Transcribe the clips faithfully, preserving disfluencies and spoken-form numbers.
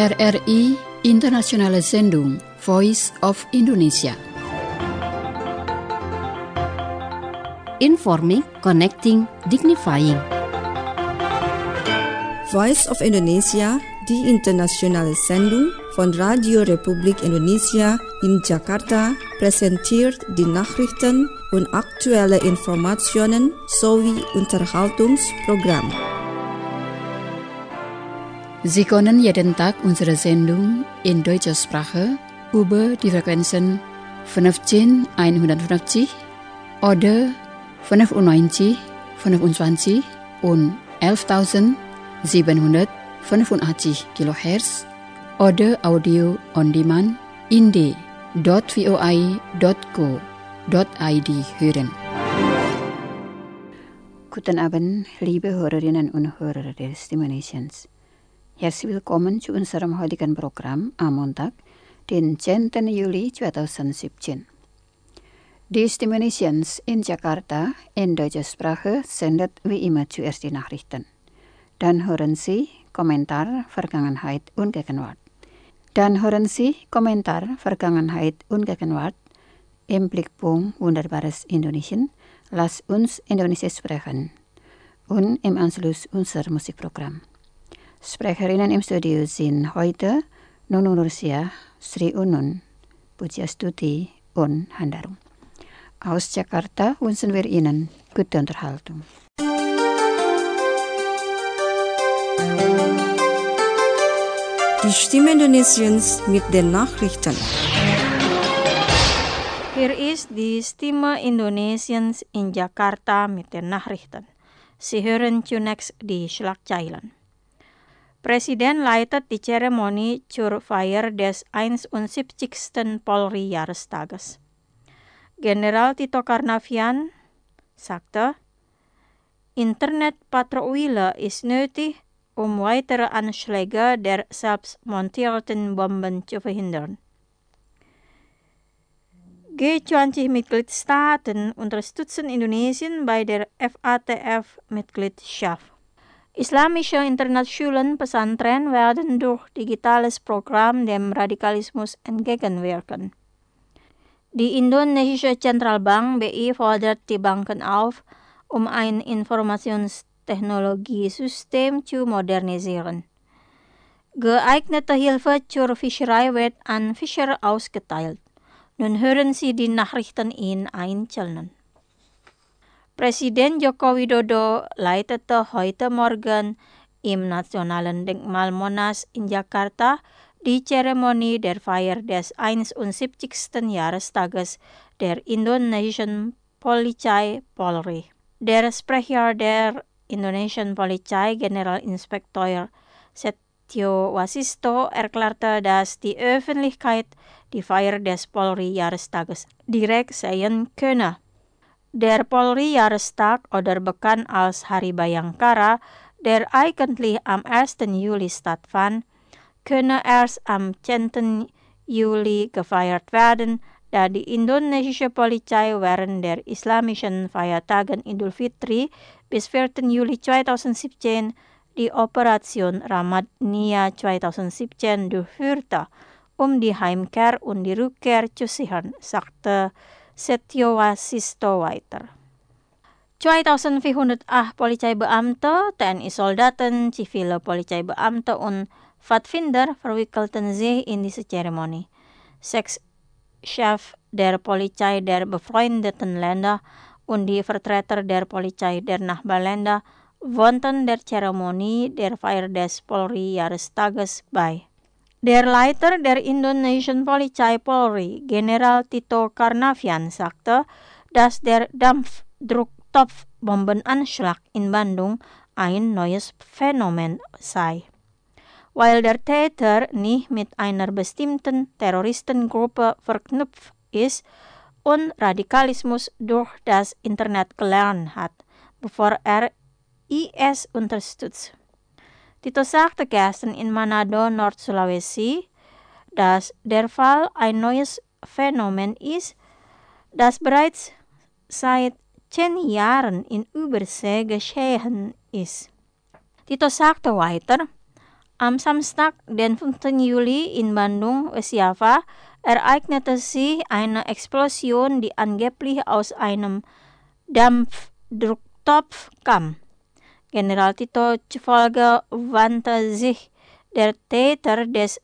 R R I Internationale Sendung Voice of Indonesia. Informing, connecting, dignifying. Voice of Indonesia, die internationale Sendung von Radio Republik Indonesia in Jakarta, präsentiert die Nachrichten und aktuelle Informationen sowie Unterhaltungsprogramm. Sie können jeden Tag unsere Sendung in deutscher Sprache über die Frequenzen fünfzehn einhundertfünfzig oder fünfundneunzig fünfundzwanzig und elftausendsiebenhundertfünfundachtzig Kilohertz oder Audio on Demand in d punkt voi punkt co punkt id hören. Guten Abend, liebe Hörerinnen und Hörer des Stimulations. Herzlich willkommen zu unserem heutigen Programm am Montag, den zehnten Juli zweitausendsiebzehn. Die Stimulations in Jakarta in deutscher Sprache sendet wie immer zuerst die Nachrichten. Dann hören Sie Kommentar Vergangenheit und Gegenwart. Dann hören Sie Kommentar Vergangenheit und Gegenwart im Blickpunkt Wunderbares Indonesien. Lass uns Indonesisch sprechen. Und im Anschluss unser Musikprogramm. Sprecherinnen im Studio sind heute Nunung Nursia, Sri Unun, Pujastuti und Handarum. Aus Jakarta wünschen wir Ihnen gute Unterhaltung. Die Stimme Indonesiens mit den Nachrichten. Hier ist die Stimme Indonesiens in Jakarta mit den Nachrichten. Sie hören zunächst die Schlagzeilen. Presiden leitet die Zeremonie zur Feier des einundsiebzigsten Polri-Jahrestages. General Tito Karnavian sagte, Internetpatrouille ist nötig, um weitere Anschläge der selbstmontierten Bomben zu verhindern. G zwanzig-Mitgliedstaaten unterstützen Indonesien bei der F A T F-Mitgliedschaft. Islamische Internatsschulen Pesantren werden durch digitales Programm dem Radikalismus entgegenwirken. Die Indonesische Zentralbank B I fordert die Banken auf, um ein Informationstechnologiesystem zu modernisieren. Geeignete Hilfe zur Fischerei wird an Fischer ausgeteilt. Nun hören Sie die Nachrichten in Einzelnen. Presiden Joko Widodo leitete heute Morgen im Nationalen Denkmal Monas in Jakarta die Zeremonie der Feier des einundsiebzigsten Jahrestages der indonesischen Polizei Polri. Der Sprecher der Indonesian Polizei, Generalinspektor Setio Wasisto, erklärte, dass die Öffentlichkeit die Feier des Polri-Jahrestages direkt sehen könne. Der Polri-Jahrestag oder bekannt als Hari Bayangkara, der eigentlich am ersten Juli stattfand, könne erst am zehnten Juli gefeiert werden, da die indonesische Polizei während der islamischen Feiertagen Idul Fitri bis vierten Juli zweitausendsiebzehn die Operation Ramadnia zweitausendsiebzehn durchführte, um die Heimkehr und die Rückkehr zu sichern, sagte Setio Wasisto weiter. zweitausendvierhundertacht Polizeibeamte, T N I-Soldaten, zivile Polizeibeamte und Pfadfinder verwickelten sich in diese Zeremonie. Sechs Chefs der Polizei der befreundeten Länder und die Vertreter der Polizei der Nachbarländer wohnten der Zeremonie der Feier des Polri-Jahrestages bei. Der Leiter der indonesischen Polizei Polri, General Tito Karnavian, sagte, dass der Dampfdrucktopfbombenanschlag in Bandung ein neues Phänomen sei. Weil der Täter nicht mit einer bestimmten Terroristengruppe verknüpft ist und Radikalismus durch das Internet gelernt hat, bevor er I S unterstützt. Tito sagte gestern in Manado, Nord-Sulawesi, dass der Fall ein neues Phänomen ist, das bereits seit zehn Jahren in Übersee geschehen ist. Tito sagte weiter, Am Samstag, den fünften Juli in Bandung, Westjava, ereignete sich eine Explosion, die angeblich aus einem Dampfdrucktopf kam. General Tito zufolge wandte sich der Täter des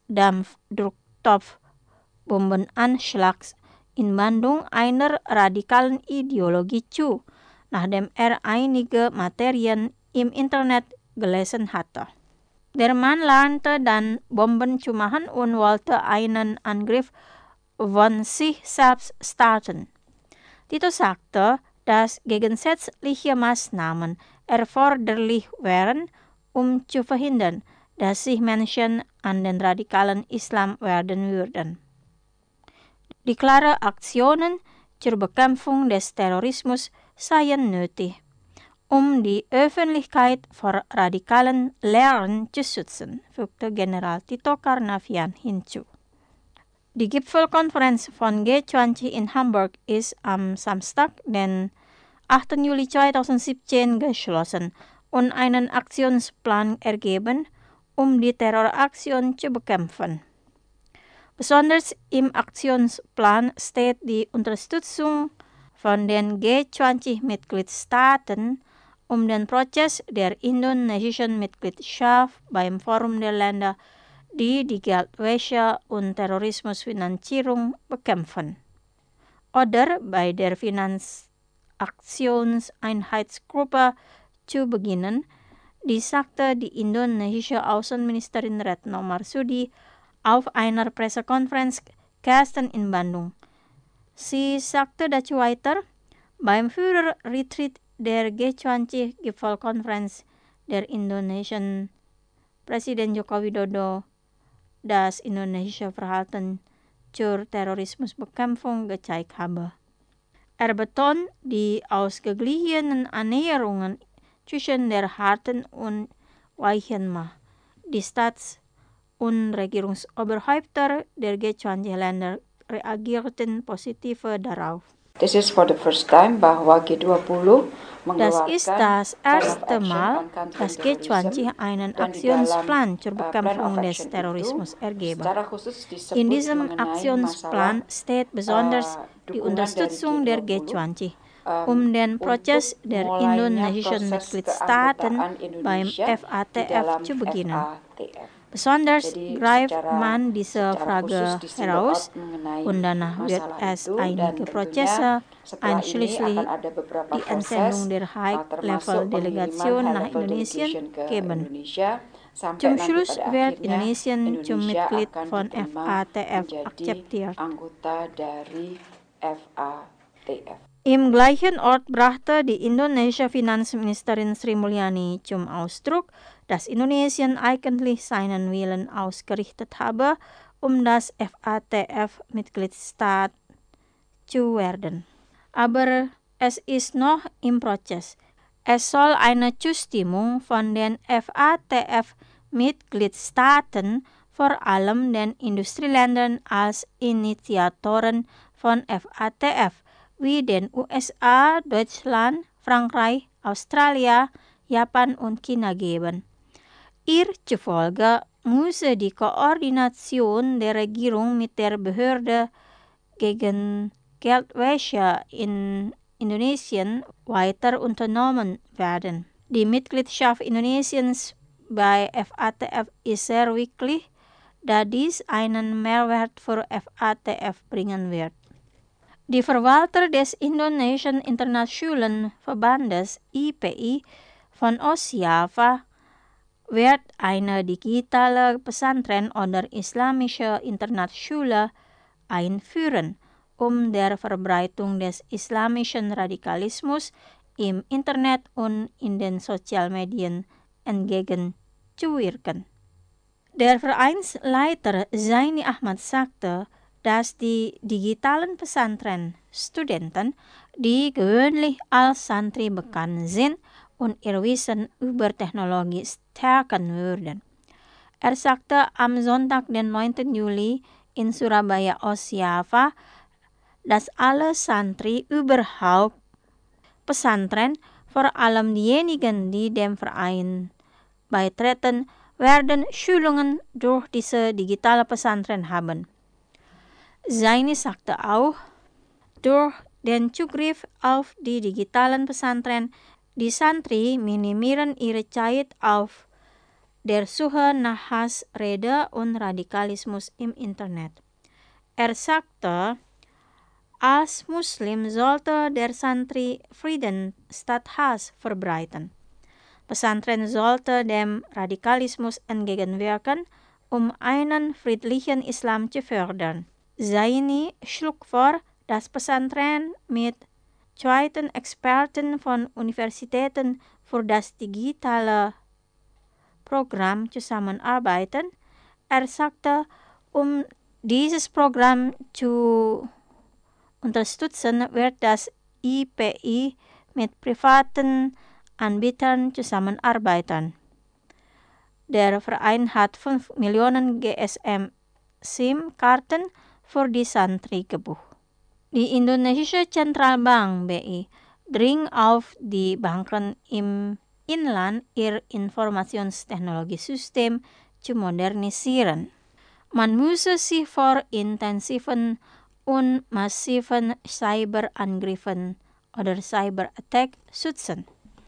Dampfdrucktopf-Bombenanschlags in Bandung einer radikalen Ideologie zu, nachdem er einige Materien im Internet gelesen hatte. Der Mann lernte dann Bomben zu machen und wollte einen Angriff von sich selbst starten. Tito sagte, dass gegensätzliche Maßnahmen erforderlich wären, um zu verhindern, dass sich Menschen an den radikalen Islam wenden würden. Die klaren Aktionen zur Bekämpfung des Terrorismus seien nötig, um die Öffentlichkeit vor radikalen Lehren zu schützen, fügte General Tito Karnavian hinzu. Die Gipfelkonferenz von G zwanzig in Hamburg ist am Samstag, den achten Juli zweitausendsiebzehn, geschlossen und einen Aktionsplan ergeben, um die Terroraktion zu bekämpfen. Besonders im Aktionsplan steht die Unterstützung von den G zwanzig-Mitgliedstaaten, um den Prozess der indonesischen Mitgliedschaft beim Forum der Länder, die die Geldwäsche und Terrorismusfinanzierung bekämpfen, oder bei der Finanzaktionseinheitsgruppe zu beginnen, die sagte die indonesische Außenministerin Retno Marsudi auf einer Pressekonferenz gestern in Bandung. Sie sagte dazu weiter, beim Führerretreat der G zwanzig-Gipfelkonferenz der indonesischen Presiden Joko Widodo das indonesische Verhalten zur Terrorismusbekämpfung gezeigt habe. Er betont die ausgeglichenen Annäherungen zwischen der harten und weichen Macht. Die Staats- und Regierungsoberhäupter der G zwanzig-Länder reagierten positiv darauf. This is for the first time bahwa G dua puluh Das ist das erste Mal, dass G zwanzig einen Aktionsplan zur Bekämpfung des Terrorismus ergebe. In diesem Aktionsplan steht besonders die Unterstützung der G zwanzig, um den Prozess der indonesischen Mitgliedstaaten beim F A T F zu beginnen. Besonders greift man diese Frage heraus und danach wird es einige Prozesse, einschließlich die Entsendung der High-Level-Delegation nach Indonesien, geben. Zum Schluss wird Indonesien zum Mitglied von F A T F akzeptiert. Im gleichen Ort brachte die indonesische Finanzministerin Sri Mulyani zum Ausdruck, dass Indonesien eigentlich seinen Willen ausgerichtet habe, um das F A T F-Mitgliedstaat zu werden. Aber es ist noch im Prozess. Es soll eine Zustimmung von den F A T F-Mitgliedstaaten, vor allem den Industrieländern als Initiatoren von F A T F, wie den U S A, Deutschland, Frankreich, Australia, Japan und China geben. Ihr zufolge muss die Koordination der Regierung mit der Behörde gegen Geldwäsche in Indonesien weiter unternommen werden. Die Mitgliedschaft Indonesiens bei F A T F ist sehr wichtig, da dies einen Mehrwert für F A T F bringen wird. Die Verwalter des Indonesischen Internationalen Verbandes I P I von Ostjava wird eine digitale Pesantren oder islamische Internatsschule einführen, um der Verbreitung des islamischen Radikalismus im Internet und in den Sozialmedien entgegenzuwirken. Der Vereinsleiter Zaini Ahmad sagte, dass die digitalen Pesantren-Studenten, die gewöhnlich als Santri bekannt sind, und ihr Wissen über Technologie stärken würden. Er sagte am Sonntag, den neunten Juli in Surabaya, Ostjava, dass alle Santri überhaupt Pesantren, vor allem diejenigen, die dem Verein beitreten, werden Schulungen durch diese digitale Pesantren haben. Zaini sagte auch, durch den Zugriff auf die digitalen Pesantren, die Santri minimieren ihre Zeit auf der Suche nach Hassrede und Radikalismus im Internet. Er sagte, als Muslim sollte der Santri Frieden statt Hass verbreiten. Pesantren sollte dem Radikalismus entgegenwirken, um einen friedlichen Islam zu fördern. Zaini schlug vor, dass Pesantren mit zweiten Experten von Universitäten für das digitale Programm zusammenarbeiten. Er sagte, um dieses Programm zu unterstützen, wird das I P I mit privaten Anbietern zusammenarbeiten. Der Verein hat fünf Millionen G S M-SIM-Karten für die Santri gebucht. Die Indonesische Zentralbank B I dringt auf die Banken im Inland, ihr Informationstechnologiesystem zu modernisieren. Man müsse sich vor intensiven und massiven Cyberangriffen oder Cyberattack schützen.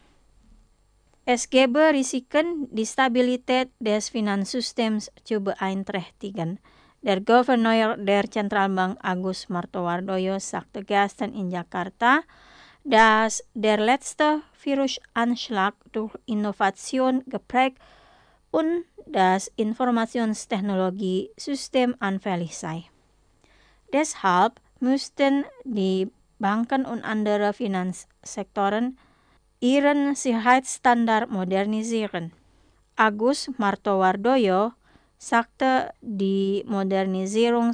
Es gebe Risiken, die Stabilität des Finanzsystems zu beeinträchtigen. Der Gouverneur der Zentralbank Agus Martowardoyo sagte gestern in Jakarta, dass der letzte Virusanschlag durch Innovation geprägt und das Informationstechnologiesystem anfällig sei. Deshalb müssten die Banken und andere Finanzsektoren ihren Sicherheitsstandard modernisieren. Agus Martowardoyo sagte, die Modernisierung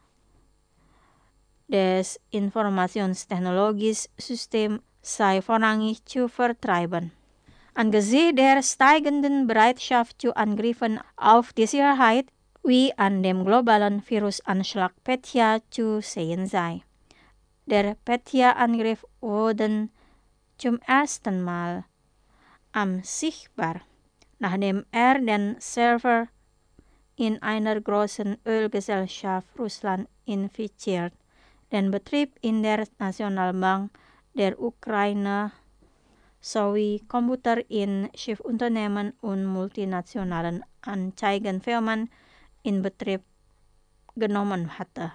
des Informationstechnologiesystems sei vorrangig zu vertreiben. Angesichts der steigenden Bereitschaft zu Angriffen auf die Sicherheit, wie an dem globalen Virusanschlag Petya zu sehen sei. Der Petya-Angriff wurde zum ersten Mal am sichtbar, nachdem er den Server in einer großen Ölgesellschaft Russland infiziert, den Betrieb in der Nationalbank der Ukraine sowie Computer in Schiffsunternehmen und multinationalen Anzeigenfirmen in Betrieb genommen hatte.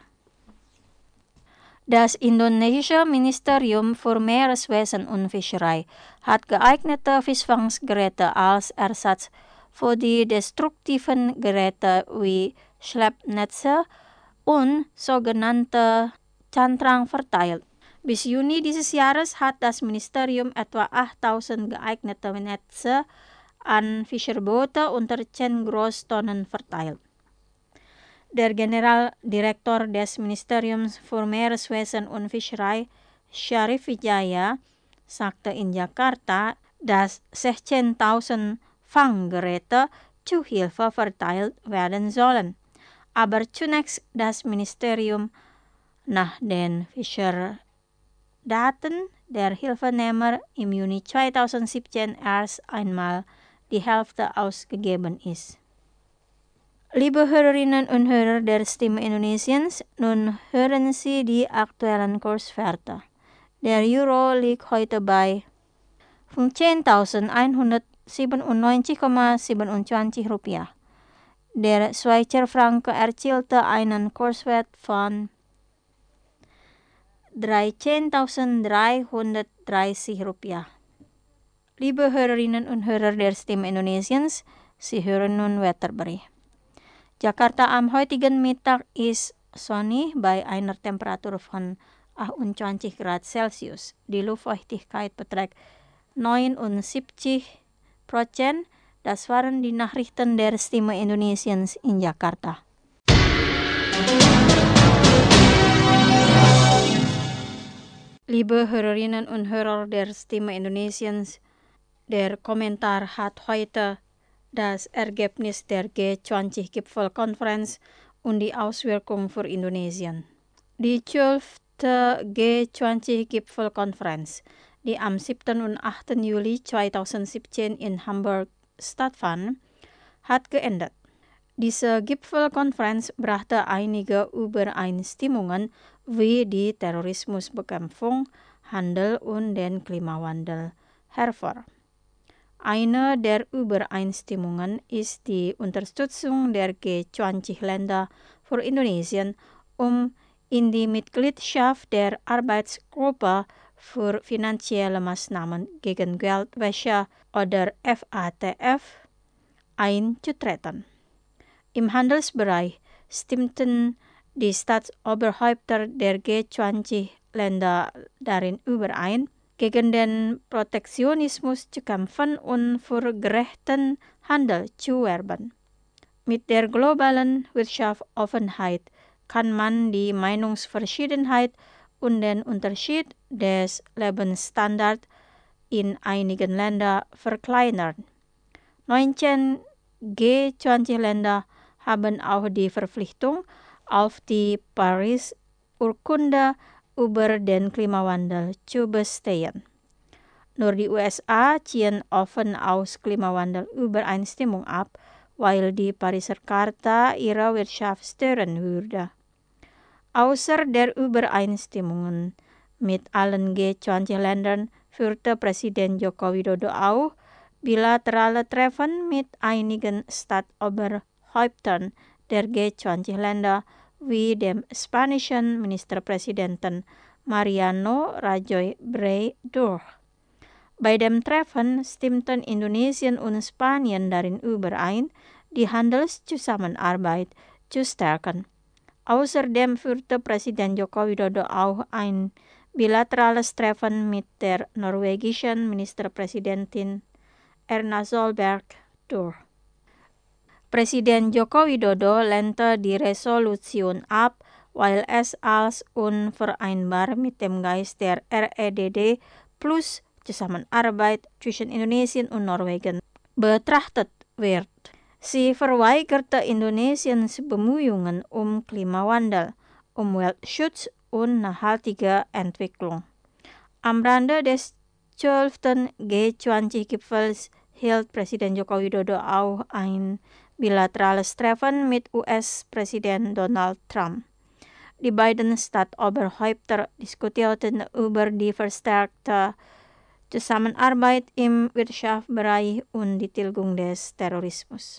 Das indonesische Ministerium für Meereswesen und Fischerei hat geeignete Fischfanggeräte als Ersatz für die destruktiven Geräte wie Schleppnetze und sogenannte Cantrang verteilt. Bis Juni dieses Jahres hat das Ministerium etwa achttausend geeignete Netze an Fischerboote unter zehn Großtonnen verteilt. Der Generaldirektor des Ministeriums für Meereswesen und Fischerei, Syarif Wijaya, sagte in Jakarta, dass sechzehntausend Fanggeräte zu Hilfe verteilt werden sollen. Aber zunächst das Ministerium nach den Fischerdaten der Hilfenehmer im Juni zweitausendsiebzehn erst einmal die Hälfte ausgegeben ist. Liebe Hörerinnen und Hörer der Stimme Indonesiens, nun hören Sie die aktuellen Kurswerte. Der Euro liegt heute bei fünfzehntausendeinhundertsiebenundneunzig Komma siebenundzwanzig Rupiah. Der Schweizer Franken erzielte einen Kurswert von dreizehntausenddreihundertdreißig Rupiah. Liebe Hörerinnen und Hörer der Stimme Indonesiens, Sie hören nun Wetterbericht. Jakarta am heutigen Mittag ist sonnig bei einer Temperatur von achtundzwanzig Grad Celsius. Die Luftfeuchtigkeit beträgt neunundsiebzig Prozent. Das waren die Nachrichten der Stimme Indonesiens in Jakarta. Liebe Hörerinnen und Hörer der Stimme Indonesiens, der Kommentar hat heute das Ergebnis der G zwanzig-Gipfelkonferenz und die Auswirkungen für Indonesien. Die zwölfte G zwanzig-Gipfelkonferenz, die am siebten und achten Juli zweitausendsiebzehn in Hamburg stattfand, hat geendet. Diese Gipfelkonferenz brachte einige Übereinstimmungen wie die Terrorismusbekämpfung, Handel und den Klimawandel hervor. Eine der Übereinstimmungen ist die Unterstützung der G zwanzig-Länder für Indonesien, um in die Mitgliedschaft der Arbeitsgruppe für finanzielle Maßnahmen gegen Geldwäsche oder F A T F einzutreten. Im Handelsbereich stimmten die Staatsoberhäupter der G zwanzig-Länder darin überein, gegen den Protektionismus zu kämpfen und für gerechten Handel zu werben. Mit der globalen Wirtschaftsoffenheit kann man die Meinungsverschiedenheit und den Unterschied des Lebensstandards in einigen Ländern verkleinern. neunzehn G zwanzig-Länder haben auch die Verpflichtung auf die Paris-Urkunde über den Klimawandel zu bestehen. Nur die U S A ziehen offen aus Klimawandelübereinstimmung ab, weil die Pariser Charta ihre Wirtschaft stören würde. Außer der Übereinstimmungen mit allen G zwanzig-Ländern führte Präsident Joko Widodo auch bilaterale Treffen mit einigen Staatsoberhäuptern der G zwanzig-Länder wie dem spanischen Ministerpräsidenten Mariano Rajoy Brey durch. Bei dem Treffen stimmten Indonesien und Spanien darin überein, die Handelszusammenarbeit zu stärken. Außerdem führte Präsident Joko Widodo auch ein bilaterales Treffen mit der norwegischen Ministerpräsidentin Erna Solberg durch. Präsident Joko Widodo lehnte die Resolution ab, weil es als unvereinbar mit dem Geist der R E D D plus Zusammenarbeit zwischen Indonesien und Norwegen betrachtet wird. Sie verweigerte Indonesiens Bemühungen um Klimawandel, Umweltschutz und nachhaltige Entwicklung. Am Rande des zwölften G zwanzig-Gipfels hielt Präsident Joko Widodo auch ein bilaterales Treffen mit U S-Präsident Donald Trump. Die beiden Staatsoberhäupter diskutierten über die verstärkte Zusammenarbeit im Wirtschaftsbereich und die Tilgung des Terrorismus.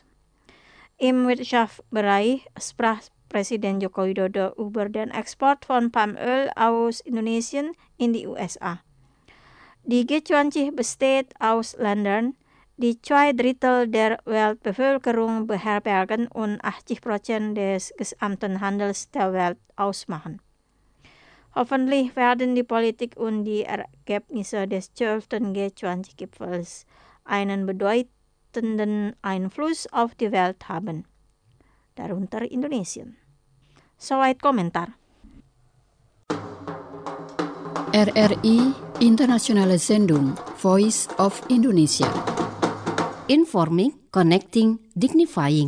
Im Wirtschaftsbereich sprach Präsident Joko Widodo über den Export von Palmöl aus Indonesien in die U S A. Die G zwanzig besteht aus Ländern, die zwei Drittel der Weltbevölkerung beherbergen und achtzig Prozent des gesamten Handels der Welt ausmachen. Hoffentlich werden die Politik und die Ergebnisse des zwölften G zwanzig-Gipfels einen bedeutenden Einfluss auf die Welt haben, darunter Indonesien. Soweit Komentar. R R I Internationale Sendung Voice of Indonesia. Informing, connecting, dignifying.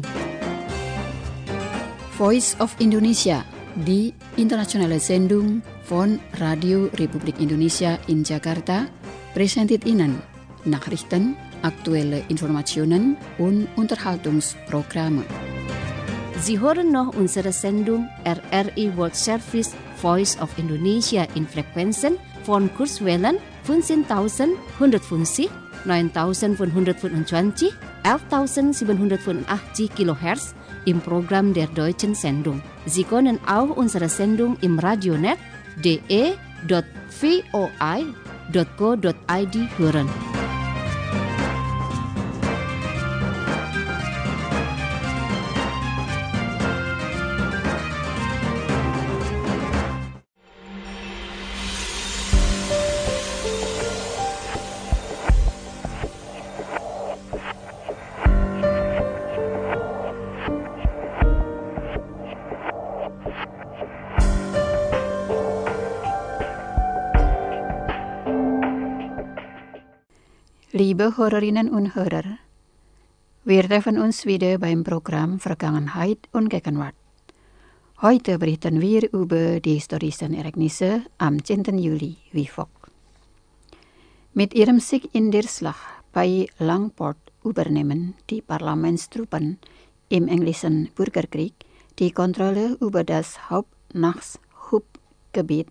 Voice of Indonesia, die internationale Sendung von Radio Republik Indonesia in Jakarta, präsentiert Ihnen Nachrichten, aktuelle Informationen und Unterhaltungsprogramme. Sie hören noch unsere Sendung R R I World Service Voice of Indonesia in Frequenzen von Kurzwellen fünfzehntausendeinhundertfünfzig, neuntausendfünfhundertfünfundzwanzig, elftausendsiebenhundertfünfundachtzig Kilohertz im Programm der deutschen Sendung. Sie können auch unsere Sendung im Radionet d e punkt v o i punkt co punkt i d hören. Liebe Hörerinnen und Hörer, wir treffen uns wieder beim Programm Vergangenheit und Gegenwart. Heute berichten wir über die historischen Ereignisse am zehnten Juli wie folgt. Mit ihrem Sieg in der Schlacht bei Langport übernehmen die Parlamentstruppen im englischen Bürgerkrieg die Kontrolle über das Hauptnachschubgebiet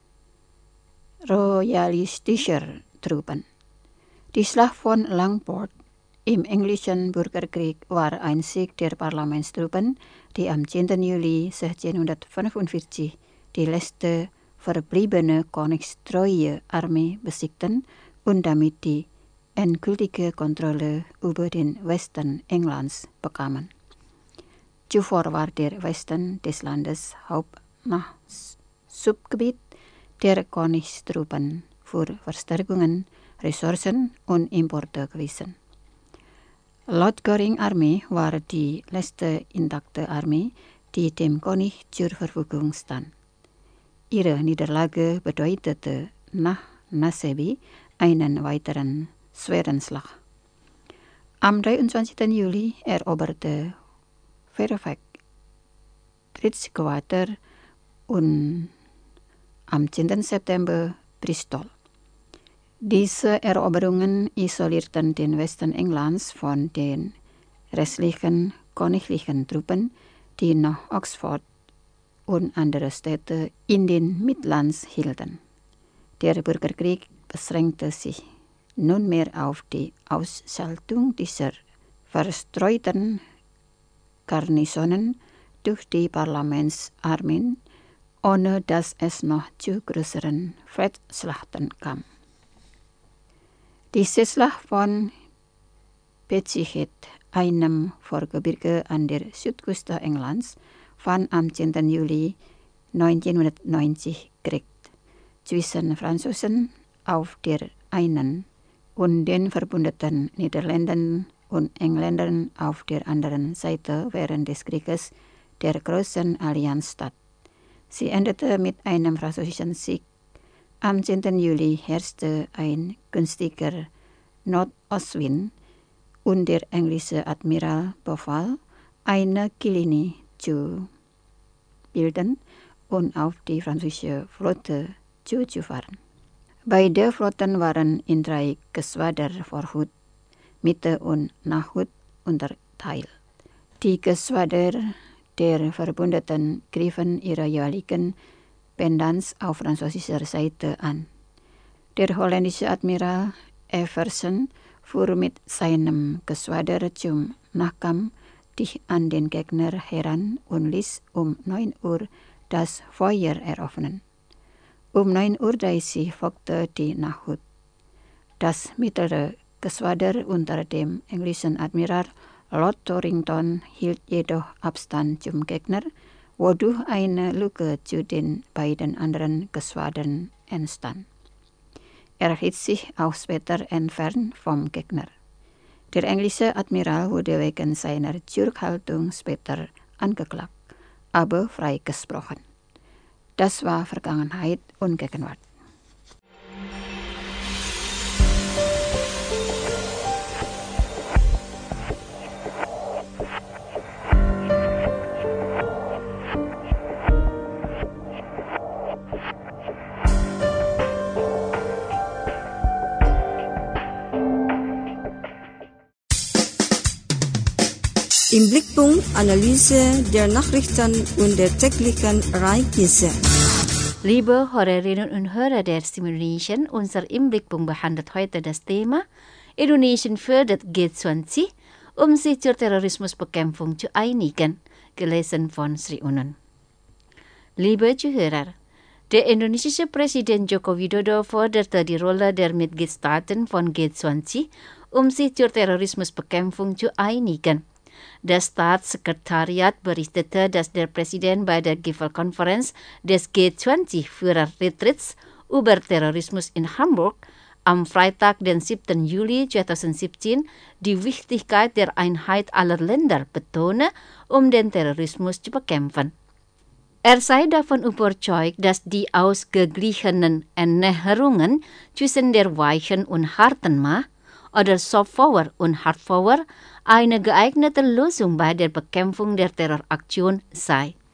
royalistischer Truppen. Die Schlacht von Langport im englischen Bürgerkrieg war ein Sieg der Parlamentstruppen, die am zehnten Juli sechzehnhundertfünfundvierzig die letzte verbliebene königstreue Armee besiegten und damit die endgültige Kontrolle über den Westen Englands bekamen. Zuvor war der Westen des Landes Hauptnachschubgebiet der Königstruppen für Verstärkungen, Ressourcen und Importe gewesen. Lord Goring Armee war die letzte intakte Armee, die dem König zur Verfügung stand. Ihre Niederlage bedeutete nach Naseby einen weiteren schweren Schlag. Am dreiundzwanzigsten Juli eroberte Fairfax Bridgewater und am zehnten September Bristol. Diese Eroberungen isolierten den Westen Englands von den restlichen königlichen Truppen, die nach Oxford und andere Städte in den Midlands hielten. Der Bürgerkrieg beschränkte sich nunmehr auf die Ausschaltung dieser verstreuten Garnisonen durch die Parlamentsarmeen, ohne dass es noch zu größeren Feldschlachten kam. Die Schlacht von Pechehead, einem Vorgebirge an der Südküste Englands, fand am zehnten Juli neunzehnhundertneunzig Krieg zwischen Franzosen auf der einen und den verbündeten Niederländern und Engländern auf der anderen Seite während des Krieges der Großen Allianz statt. Sie endete mit einem französischen Sieg. Am zehnten Juli herrschte ein günstiger Nordostwind und der englische Admiral befahl, eine Kilinie zu bilden und auf die französische Flotte zuzufahren. Beide Flotten waren in drei Geschwader Vorhut, Mitte und Nachhut unterteilt. Die Geschwader der Verbündeten griffen ihre jeweiligen Pendants auf französischer Seite an. Der holländische Admiral Everson fuhr mit seinem Geschwader zum Nachkampf dicht an den Gegner heran und ließ um neun Uhr das Feuer eröffnen. Um neun Uhr dreißig folgte die Nachhut. Das mittlere Geschwader unter dem englischen Admiral Lord Torrington hielt jedoch Abstand zum Gegner, wodurch eine Lücke zu den beiden anderen Geschwadern entstand. Er hielt sich auch später entfernt vom Gegner. Der englische Admiral wurde wegen seiner Zurückhaltung später angeklagt, aber freigesprochen. Das war Vergangenheit und Gegenwart. Im Blickpunkt Analyse der Nachrichten und der täglichen Ereignisse. Liebe Hörerinnen und Hörer der Stimme Indonesien, unser Im Blickpunkt behandelt heute das Thema Indonesien fördert G zwanzig, um sich zur Terrorismusbekämpfung zu einigen, gelesen von Sri Unen. Liebe Zuhörer, der indonesische Präsident Joko Widodo forderte die Rolle der Mitgliedstaaten von G zwanzig, um sich zur Terrorismusbekämpfung zu einigen. Das Staatssekretariat berichtete, dass der Präsident bei der Gipfelkonferenz des G zwanzig-Führer-Retreats über Terrorismus in Hamburg am Freitag, den siebten Juli zweitausendsiebzehn, die Wichtigkeit der Einheit aller Länder betone, um den Terrorismus zu bekämpfen. Er sei davon überzeugt, dass die ausgeglichenen Annäherungen zwischen der weichen und harten Macht oder Soft Power und Hard Power eine geeignete Lösung bei der Bekämpfung der Terroraktion sei.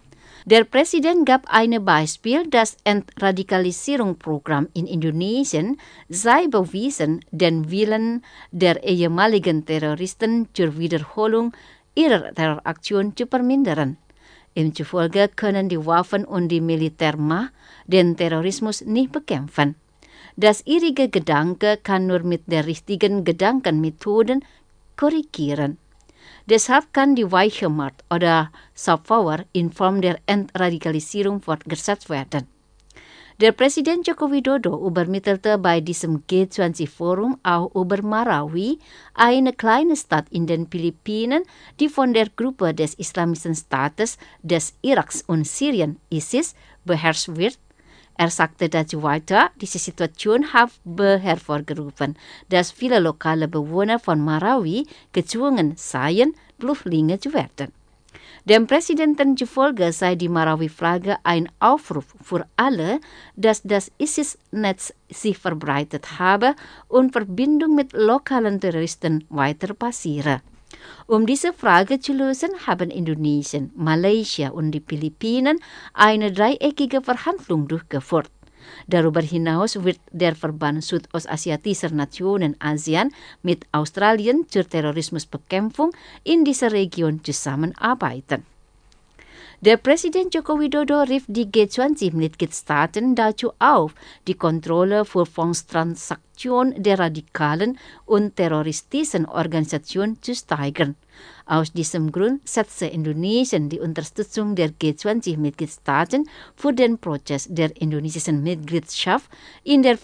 Der Präsident gab ein Beispiel, das Entradikalisierungsprogramm in Indonesien sei bewiesen, den Willen der ehemaligen Terroristen zur Wiederholung ihrer Terroraktion zu vermindern. Ihm zufolge können die Waffen und die Militärmacht den Terrorismus nicht bekämpfen. Das irrige Gedanke kann nur mit der richtigen Gedankenmethoden korrigieren. Deshalb kann die weiche Macht oder Soft Power in Form der Entradikalisierung fortgesetzt werden. Der Präsident Joko Widodo übermittelte bei diesem G zwanzig-Forum auch über Marawi, eine kleine Stadt in den Philippinen, die von der Gruppe des Islamischen Staates des Iraks und Syrien ISIS beherrscht wird. Er sagte dazu weiter, diese Situation habe hervorgerufen, dass viele lokale Bewohner von Marawi gezwungen seien, Flüchtlinge zu werden. Dem Präsidenten zufolge sei die Marawi-Frage ein Aufruf für alle, dass das ISIS-Netz sich verbreitet habe und Verbindung mit lokalen Terroristen weiter passiere. Um diese Frage zu lösen, haben Indonesien, Malaysia und die Philippinen eine dreieckige Verhandlung durchgeführt. Darüber hinaus wird der Verband Südostasiatischer Nationen ASEAN mit Australien zur Terrorismusbekämpfung in dieser Region zusammenarbeiten. Der Präsident Joko Widodo rief die G zwanzig-Mitgliedstaaten dazu auf, die Kontrolle für Fondstransaktionen der radikalen und terroristischen Organisationen zu steigern. Aus diesem Grund setzte Indonesien die Unterstützung der G zwanzig-Mitgliedstaaten für den Prozess der indonesischen Mitgliedschaft in der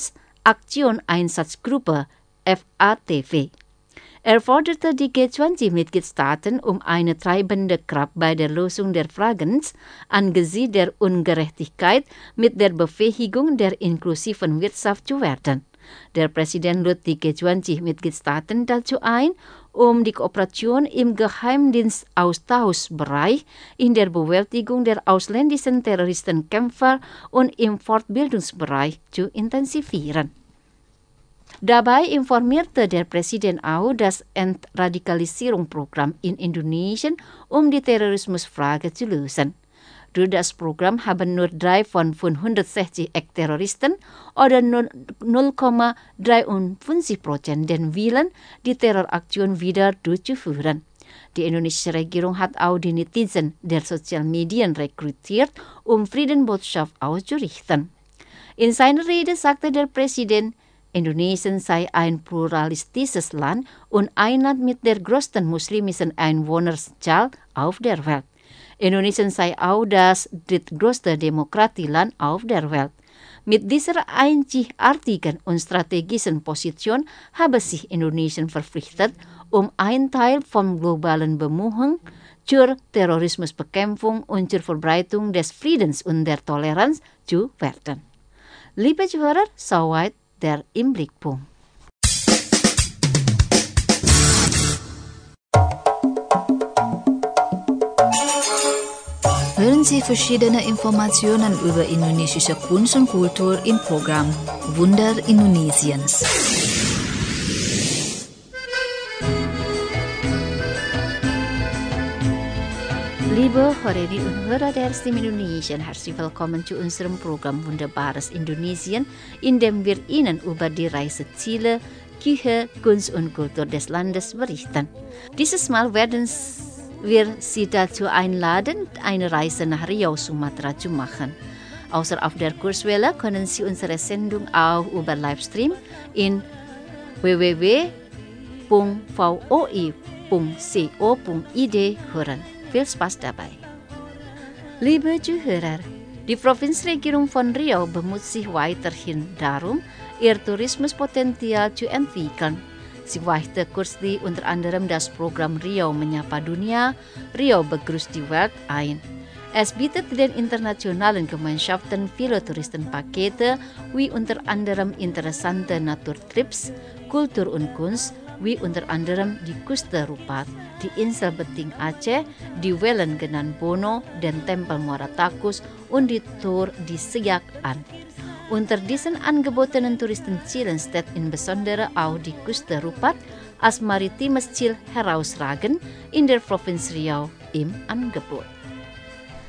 Finanzaktion-Einsatzgruppe F A T V. Er forderte die G zwanzig-Mitgliedstaaten um eine treibende Kraft bei der Lösung der Fragen angesichts der Ungerechtigkeit mit der Befähigung der inklusiven Wirtschaft zu werden. Der Präsident lud die G zwanzig-Mitgliedstaaten dazu ein, um die Kooperation im Geheimdienstaustauschbereich, in der Bewältigung der ausländischen Terroristenkämpfer und im Fortbildungsbereich zu intensivieren. Dabei informierte der Präsident auch das Entradikalisierungsprogramm in Indonesien, um die Terrorismusfrage zu lösen. Durch das Programm haben nur drei von fünfhundertsechzig Ex-Terroristen oder null Komma dreiundfünfzig Prozent den Willen, die Terroraktion wieder durchzuführen. Die indonesische Regierung hat auch die Netizen der sozialen Medien rekrutiert, um Friedenbotschaft auszurichten. In seiner Rede sagte der Präsident, Indonesien sei ein pluralistisches Land und ein Land mit der größten muslimischen Einwohnerzahl auf der Welt. Indonesien sei auch das drittgrößte Demokratieland auf der Welt. Mit dieser einzigartigen und strategischen Position habe sich Indonesien verpflichtet, um ein Teil vom globalen Bemühungen zur Terrorismusbekämpfung und zur Verbreitung des Friedens und der Toleranz zu werden. Liebe Zuhörer, soweit der Im Blickpunkt. Hören Sie verschiedene Informationen über indonesische Kunst und Kultur im Programm Wunder Indonesiens. Liebe Hörerinnen und Hörer der Stimme Indonesien, herzlich willkommen zu unserem Programm Wunderbares Indonesien, in dem wir Ihnen über die Reiseziele, Küche, Kunst und Kultur des Landes berichten. Dieses Mal werden wir Sie dazu einladen, eine Reise nach Riau, Sumatra zu machen. Außer auf der Kurswelle können Sie unsere Sendung auch über Livestream in w w w punkt v o i punkt co punkt i d hören. Viel Spaß dabei. Liebe Zuhörer, die Provinzregierung von Riau bemüht sich weiterhin darum, ihr Tourismuspotenzial zu entwickeln. Sie weichte kürzlich unter anderem das Programm Riau Menyapa Dunia, Riau begrüßt die Welt ein. Es bietet den internationalen Gemeinschaften viele Touristenpakete, wie unter anderem interessante Naturtrips, Kultur und Kunst, wie unter anderem die Küste Rupat, die Insel Beting Aceh, die Wellen genannt Bono, den Tempel Muara Takus und die Tour di Siak an. Unter diesen angebotenen Touristenzielen steht insbesondere auch die Küste Rupat als maritimes Ziel herausragend in der Provinz Riau im Angebot.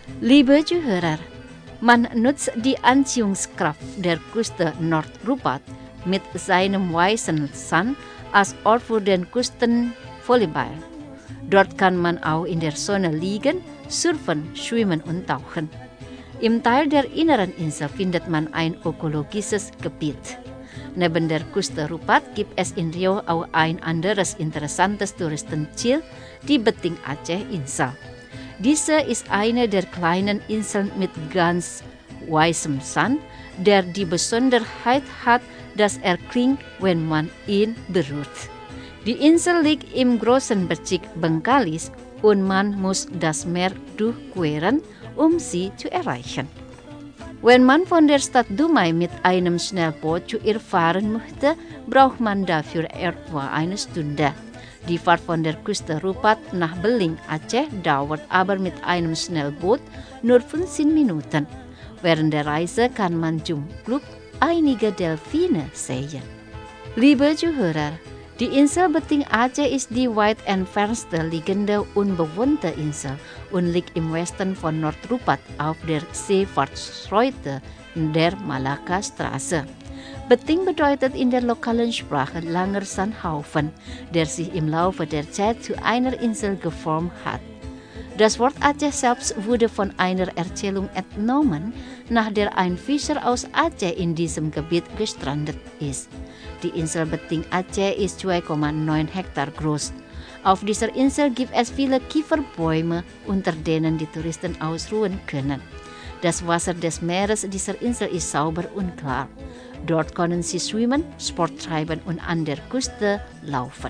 Liebe Zuhörer, man nutzt die Anziehungskraft der Küste Nordrupat mit seinem weißen Sand als Ort für den Küstenvolleyball. Dort kann man auch in der Sonne liegen, surfen, schwimmen und tauchen. Im Teil der inneren Insel findet man ein ökologisches Gebiet. Neben der Küste Rupat gibt es in Rio auch ein anderes interessantes Touristenziel, die Beting Aceh Insel. Diese ist eine der kleinen Inseln mit ganz weißem Sand, der die Besonderheit hat, dass er klingt, wenn man ihn berührt. Die Insel liegt im großen Bezirk Bengkalis und man muss das Meer durchqueren, um sie zu erreichen. Wenn man von der Stadt Dumai mit einem Schnellboot zu ihr fahren möchte, braucht man dafür etwa eine Stunde. Die Fahrt von der Küste Rupat nach Beling Aceh dauert aber mit einem Schnellboot nur fünfzehn Minuten. Während der Reise kann man zum Glück einige Delfine sehen. Liebe Zuhörer, die Insel Beting Aceh ist die weit entfernte liegende unbewohnte Insel und liegt im Westen von Nordrupat auf der Seefahrtsroute der Malacca-Straße. Beting bedeutet in der lokalen Sprache langer Sandhaufen, der sich im Laufe der Zeit zu einer Insel geformt hat. Das Wort Aceh selbst wurde von einer Erzählung entnommen, nach der ein Fischer aus Aceh in diesem Gebiet gestrandet ist. Die Insel Beting Aceh ist zwei Komma neun Hektar groß. Auf dieser Insel gibt es viele Kieferbäume, unter denen die Touristen ausruhen können. Das Wasser des Meeres dieser Insel ist sauber und klar. Dort können sie schwimmen, Sport treiben und an der Küste laufen.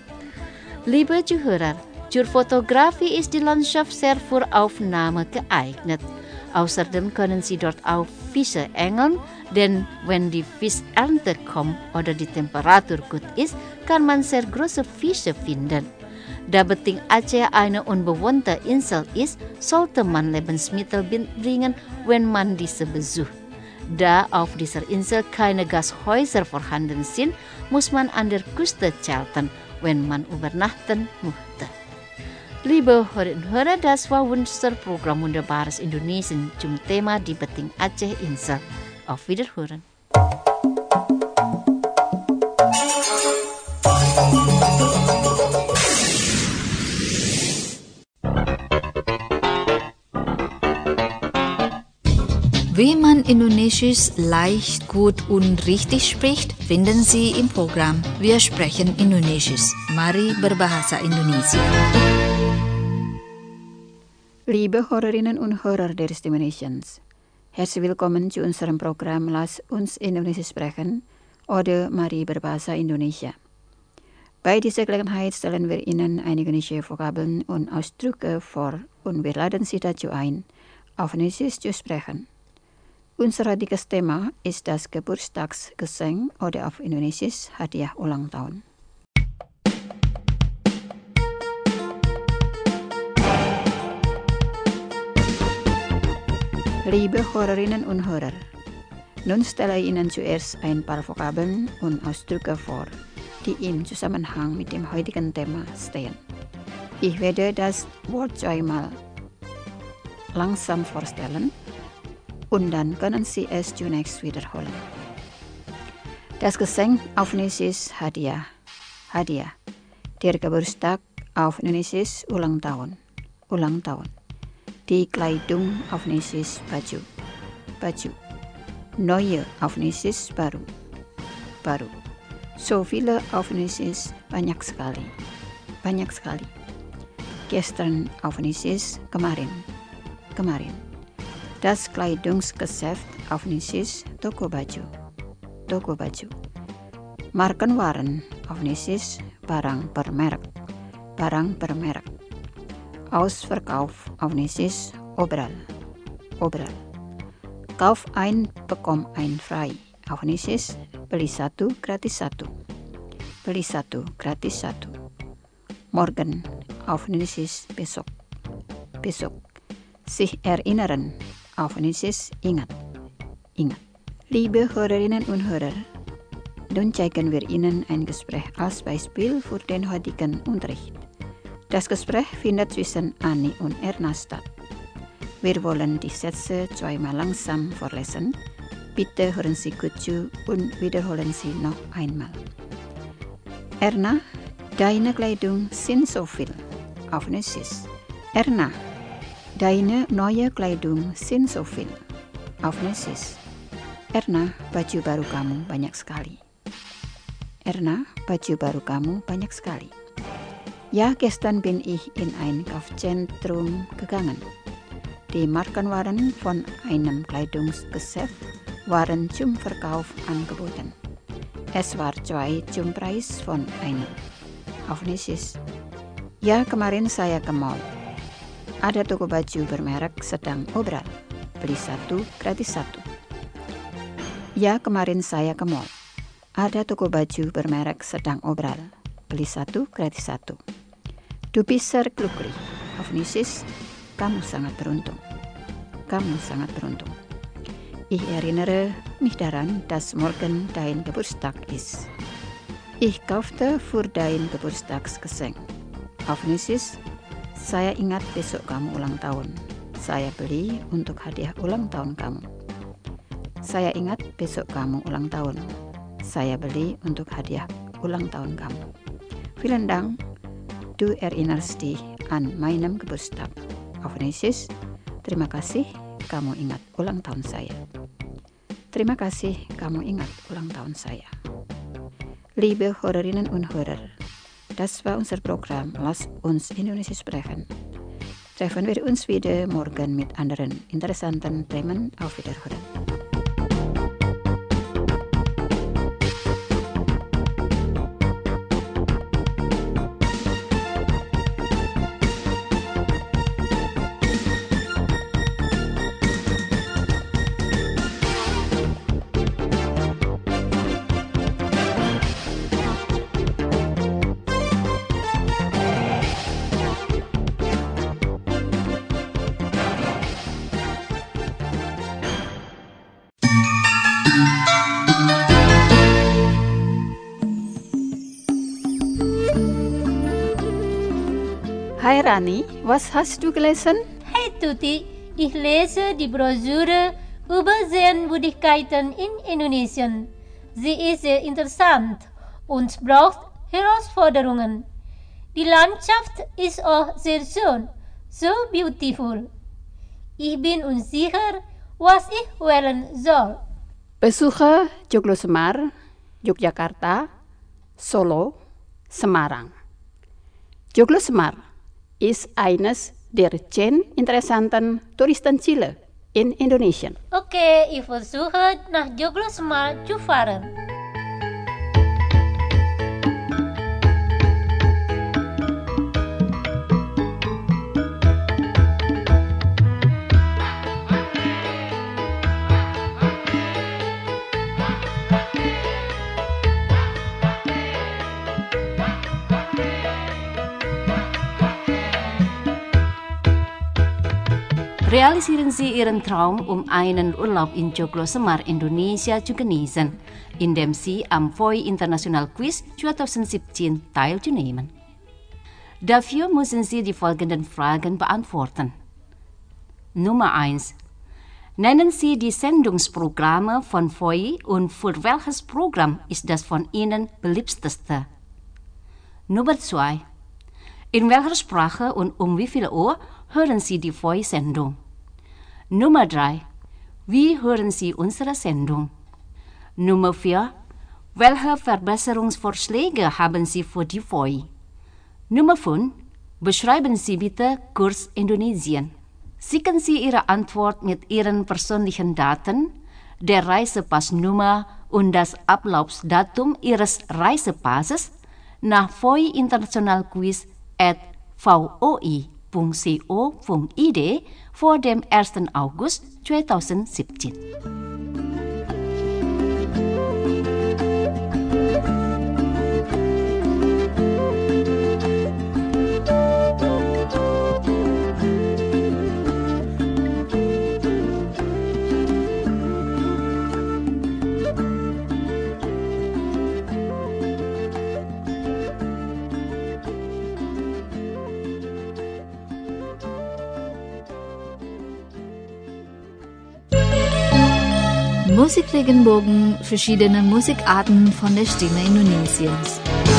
Liebe Zuhörer, zur Fotografie ist die Landschaft sehr für Aufnahme geeignet. Außerdem können Sie dort auch Fische angeln, denn wenn die Fischernte kommt oder die Temperatur gut ist, kann man sehr große Fische finden. Da Beting Aceh eine unbewohnte Insel ist, sollte man Lebensmittel mitbringen, wenn man diese besucht. Da auf dieser Insel keine Gasthäuser vorhanden sind, muss man an der Küste zelten, wenn man übernachten möchte. Liebe Hörerinnen und Hörer, das war unser Programm Wunderbares Indonesien zum Thema die Beting Aceh Insel. Auf Wiederhören. Wie man Indonesisch leicht, gut und richtig spricht, finden Sie im Programm Wir sprechen Indonesisch. Mari berbahasa Indonesia. Liebe Hörerinnen und Hörer der Stimme Nations, herzlich willkommen zu unserem Programm Lass uns Indonesisch sprechen oder Mari berbahasa Indonesia. Bei dieser Gelegenheit stellen wir Ihnen einige neue Vokabeln und Ausdrücke vor und wir laden Sie dazu ein, auf Indonesisch zu sprechen. Unser heutiges Thema ist das Geburtstagsgeschenk oder auf Indonesisch Hadiah ulang tahun. Liebe Hörerinnen und Hörer, nun stelle ich Ihnen zuerst ein paar Vokabeln und Ausdrücke vor, die im Zusammenhang mit dem heutigen Thema stehen. Ich werde das Wort zweimal langsam vorstellen und dann können Sie es zunächst wiederholen. Das Geschenk auf Indonesisch Hadiah. Hadiah. Der Geburtstag auf Indonesisch ulang tahun. Ulang tahun. Die Kleidung auf Indonesisch baju. Baju. Neue auf Indonesisch baru. Baru. So viele auf Indonesisch banyak sekali. Banyak sekali. Gestern auf Indonesisch kemarin. Kemarin. Das Kleidungsgeschäft auf Indonesisch toko baju. Toko baju. Markenwaren auf Indonesisch barang bermerek. Barang bermerek. Ausverkauf auf Indonesisch obral. Obral. Kauf ein, bekomm ein frei. Auf Indonesisch beli satu gratis satu. Beli satu gratis satu. Morgen auf Indonesisch besok. Besok. Sich erinnern auf Indonesisch ingat. Ingat. Liebe Hörerinnen und Hörer, nun zeigen wir Ihnen ein Gespräch als Beispiel für den heutigen Unterricht. Das Gespräch findet zwischen Annie und Erna statt. Wir wollen die Sätze zweimal langsam vorlesen. Bitte hören Sie gut zu und wiederholen Sie noch einmal. Erna, deine Kleidung sind so viel. Auf nächstes. Erna, deine neue Kleidung sind so viel. Auf nächstes. Erna, baju baru kamu banyak sekali. Erna, baju baru kamu banyak sekali. Ja, gestern bin ich in ein Kaufzentrum gegangen. Die Markenwaren von einem Kleidungsgeschäft waren zum Verkauf angeboten. Es war zwei zum Preis von einem. Auf nächstes. Ya, kemarin saya ke mall. Ada toko baju bermerek sedang obral. Beli satu, gratis satu. Ya, kemarin saya ke mall. Ada toko baju bermerek sedang obral. Beli satu, gratis satu. Du bist sehr glücklich. Auf nächstes. Kamu sangat beruntung. Kamu sangat beruntung. Ich erinnere mich daran, dass morgen dein Geburtstag ist. Ich kaufte für dein Geburtstagsgeschenk. Auf nächstes. Saya ingat besok kamu ulang tahun. Saya beli untuk hadiah ulang tahun kamu. Saya ingat besok kamu ulang tahun. Saya beli untuk hadiah ulang tahun kamu. Vielen Dank. Du erinnerst dich an meinem Geburtstag. Auf nächstes. Terima kasih kamu ingat ulang tahun saya. Terima kasih kamu ingat ulang tahun saya. Liebe Hörerinnen und Hörer, das war unser Programm Lass uns Indonesisch sprechen. Treffen wir uns wieder morgen mit anderen interessanten Themen. Auf Wiederhören. Hai Rani, was hast du gelesen? Hey Tuti, ich lese die Broschüre über Sehenswürdigkeiten in Indonesien. Sie ist sehr interessant und braucht Herausforderungen. Die Landschaft ist auch sehr schön, so beautiful. Ich bin unsicher, was ich wählen soll. Besuche Joglo Semar, Yogyakarta, Solo, Semarang. Joglo Semar ist eines der zehn interessanten Touristenziele in Indonesien. Okay, ich versuche nach Joglo Semar zu fahren. Realisieren Sie Ihren Traum, um einen Urlaub in Joglo Semar, Indonesia zu genießen, indem Sie am V O I International Quiz zwanzig siebzehn teilnehmen. Dafür müssen Sie die folgenden Fragen beantworten. Nummer eins. Nennen Sie die Sendungsprogramme von V O I und für welches Programm ist das von Ihnen beliebteste? Nummer zwei. In welcher Sprache und um wie viel Uhr hören Sie die V O I-Sendung? Nummer drei. Wie hören Sie unsere Sendung? Nummer vier. Welche Verbesserungsvorschläge haben Sie für die V O I? Nummer fünf. Beschreiben Sie bitte Kurs Indonesien. Schicken Sie Ihre Antwort mit Ihren persönlichen Daten, der Reisepassnummer und das Ablaufsdatum Ihres Reisepasses nach V O I International Quiz at v o i punkt co punkt i d vor dem ersten August zwanzig siebzehn. Musikregenbogen, verschiedene Musikarten von der Stimme Indonesiens.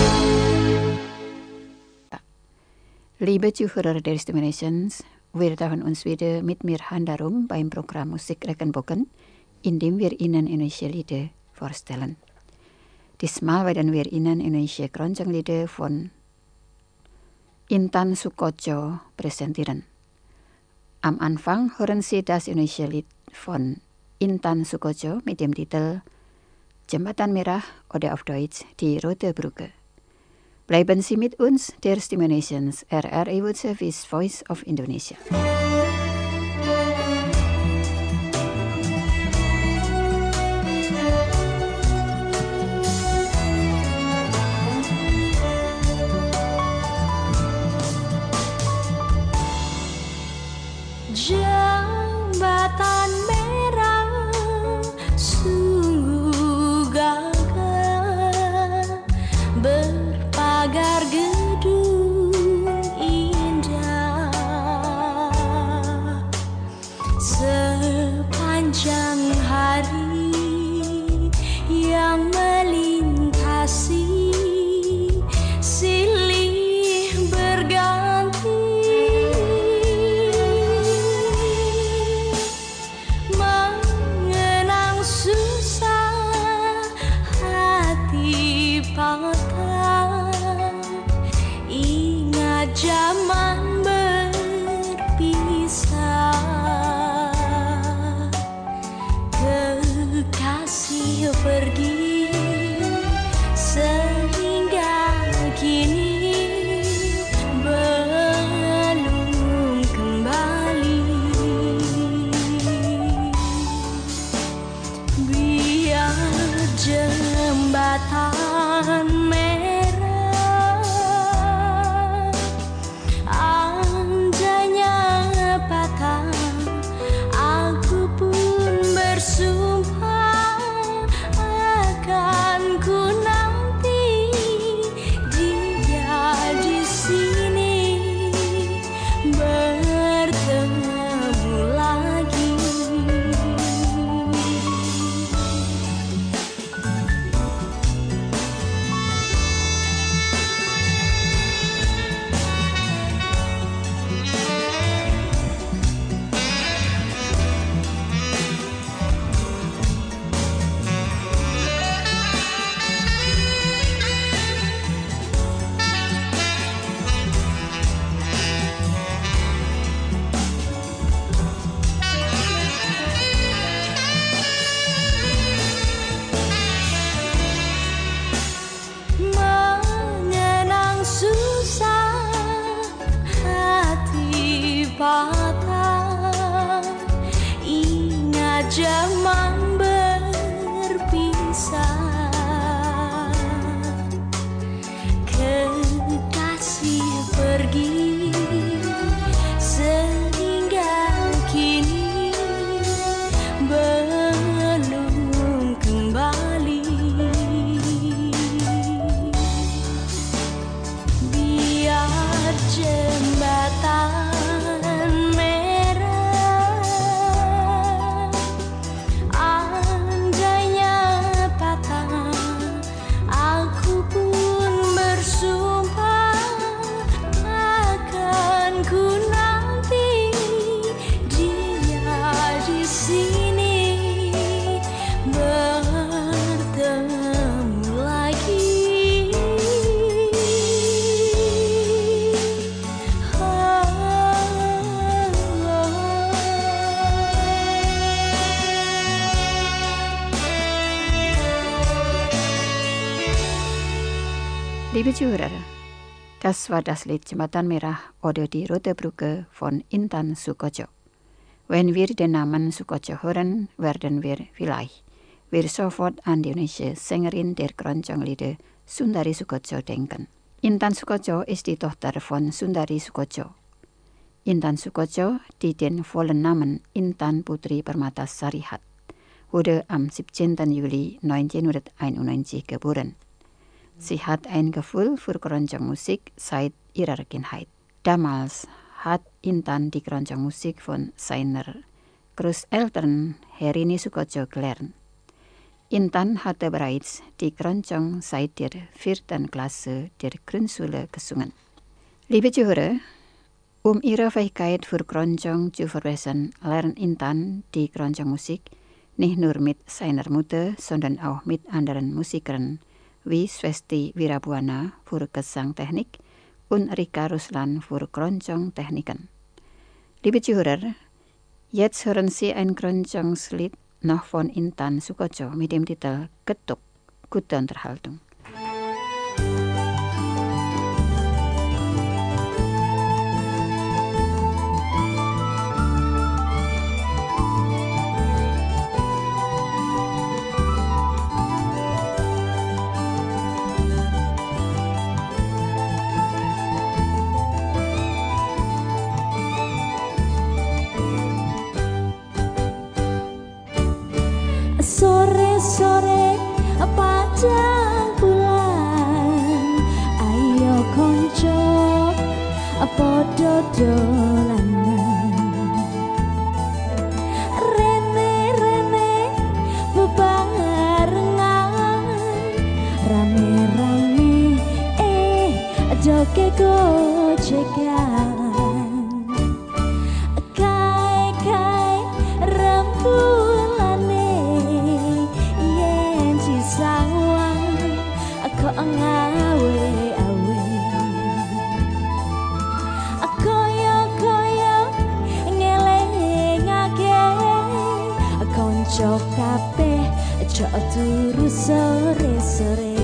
Liebe Zuhörer der Stimme Nations, wir treffen uns wieder mit Mirhan Darum beim Programm Musikregenbogen, in dem wir Ihnen indonesische Lieder vorstellen. Diesmal werden wir Ihnen indonesische Keroncong-Lieder von Intan Soekotjo präsentieren. Am Anfang hören Sie das indonesische Lied von Intan Soekotjo mit dem Titel Jembatan Merah oder auf Deutsch Die Rote Brücke. Bleiben Sie mit uns, der Stimme Nations, R R I World Service Voice of Indonesia. Jembatan merah sungguh gagah, berpagar gedung indah, sepanjang hari yang melintasi silih berganti, mengenang susah hati patah, ingat zaman berpisah, kekasih pergi sehingga kini belum kembali. Biar jembatan merah andainya patah, aku pun bersumpah akan ku nanti dia di sini bertemu lagi. Mengenang susah hati patah, ingat zaman berpisah, kekasih pergi sehingga kini belum kembali. Biar jembatan merah andainya patah, aku pun bersumpah akan ku nanti dia di sini bertemu lagi. Liebe Zuhörer, das war das Lied Jembatan Merah oder Die Rote Brücke von Intan Soekotjo. Wenn wir den Namen Soekotjo hören, werden wir vielleicht wir sofort an die indonesische Sängerin der Keroncong-Lieder Sundari Soekotjo denken. Intan Soekotjo ist die Tochter von Sundari Soekotjo. Intan Soekotjo, die den vollen Namen Intan Putri Permatasari hat, wurde am siebzehnten Juli neunzehnhunderteinundneunzig geboren. Sie hat ein Gefühl für Keroncong-Musik seit ihrer Kindheit. Damals hat Intan die Keroncong-Musik von seiner Großeltern Herini Soekotjo gelernt. Intan hatte bereits die Keroncong seit der vierten Klasse der Grundschule gesungen. Liebe Zuhörer, um ihre Fähigkeit für Keroncong zu verbessern, lernt Intan die Keroncong-Musik nicht nur mit seiner Mutter, sondern auch mit anderen Musikern wie Swesti Wirabuana für Gesangtechnik und Rika Ruslan für Keroncong-Techniken. Liebe Zuhörer, jetzt hören Sie ein Keroncong-Lied noch von Intan Sukocho mit dem Titel Ketuk. Gute Unterhaltung. Sore-sore padang bulan, ayo konco podo dolanan. Rene-rene bebarengan, rame-rame eh joge gojegan. Kai-kai rembulane yen cisawang kok ngawe-awe. Koyo-koyo ngelingake konco kabeh aja turu sore-sore.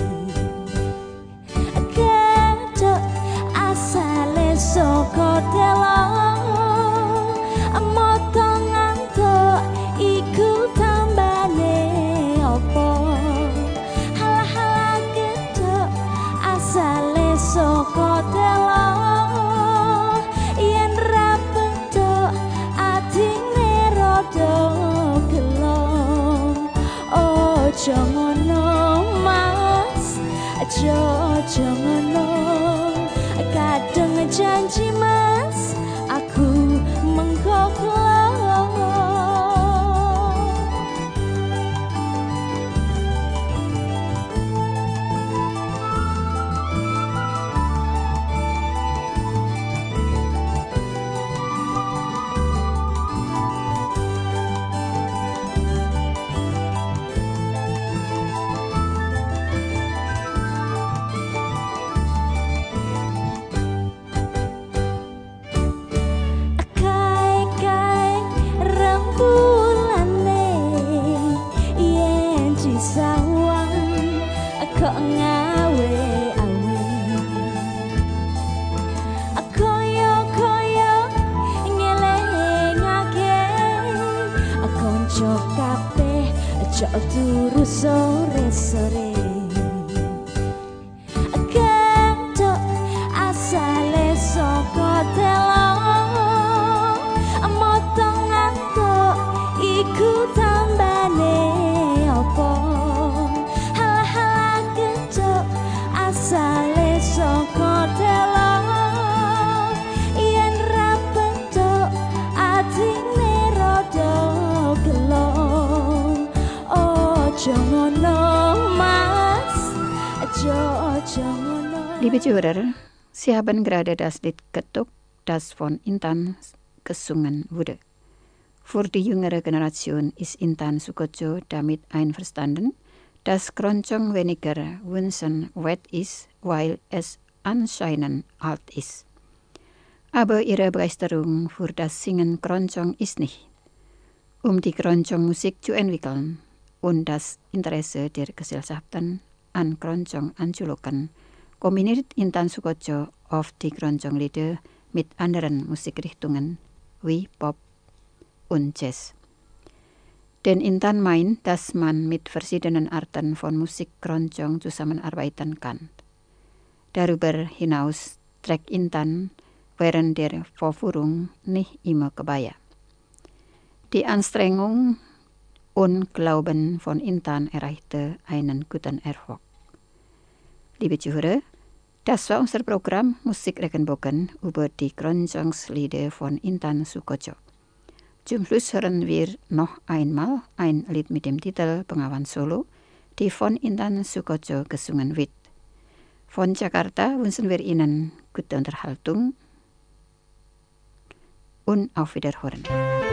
Ketok asale saka delok motong ngantuk iku tambane opo. Halah-halah ketok asale saka delok yen ra bentuk atine rada gelo. Ojo ngono mas, ojo ngono, kadang janji mas aku menggoglo. Kai-kai rembulane yen cisawang kok ngawe-awe. Koyo-koyo ngelingake konco kabeh aja turu sore-sore. Ketok asale saka delok motong ngantuk iku tambane opo. Halah-halah ketok asale saka delok yen ra bentuk atine rada gelo. Ojo ngono mas, ojo ngono. Liebe Zuhörer, Sie haben gerade das Lied Ketuk, das von Intan gesungen wurde. Für die jüngere Generation ist Intan Sukocho damit einverstanden, dass Keroncong weniger wünschenswert ist, weil es anscheinend alt ist. Aber ihre Begeisterung für das Singen Keroncong ist nicht. Um die Keroncong-Musik zu entwickeln und das Interesse der Gesellschaften an Keroncong anzulocken, kombiniert Intan Sukocho oft die Keroncong-Lieder mit anderen Musikrichtungen wie Pop und Jazz. Denn Intan meint, dass man mit verschiedenen Arten von Musik Keroncong zusammenarbeiten kann. Darüber hinaus trägt Intan während der Vorführung nicht immer Kebaya. Die Anstrengung und Glauben von Intan erreichte einen guten Erfolg. Liebe Zuhörer, das war unser Programm Musik Regenbogen über die Keroncong-Lieder von Intan Sukocho. Zum Schluss hören wir noch einmal ein Lied mit dem Titel Bengawan Solo, die von Intan Sukoco gesungen wird. Von Jakarta wünschen wir Ihnen gute Unterhaltung und auf Wiederhören.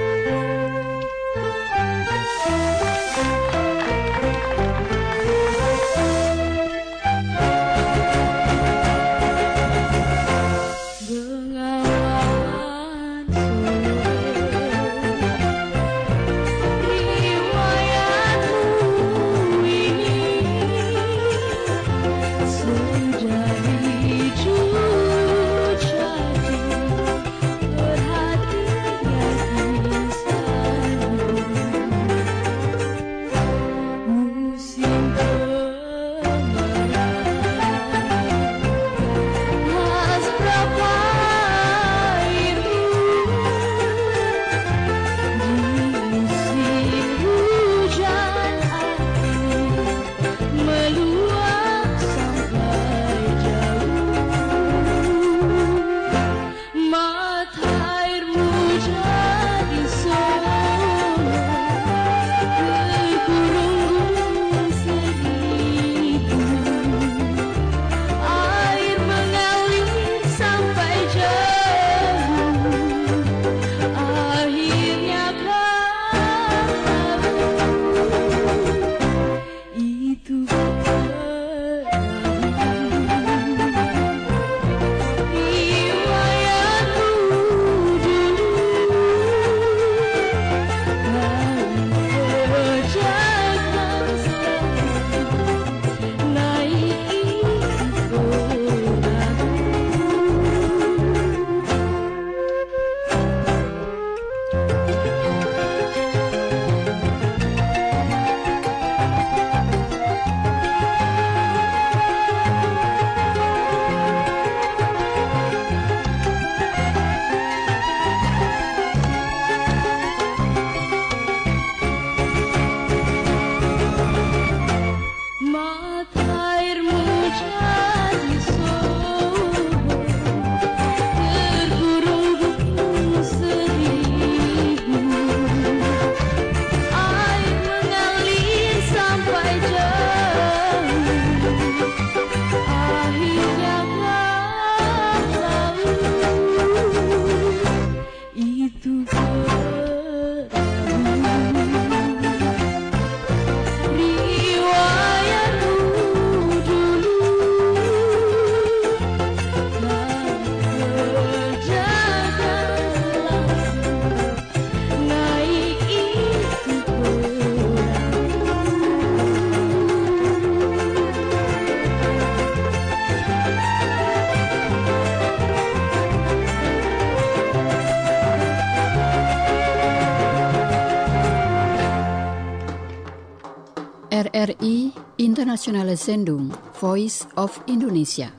R R I Internationale Sendung Voice of Indonesia.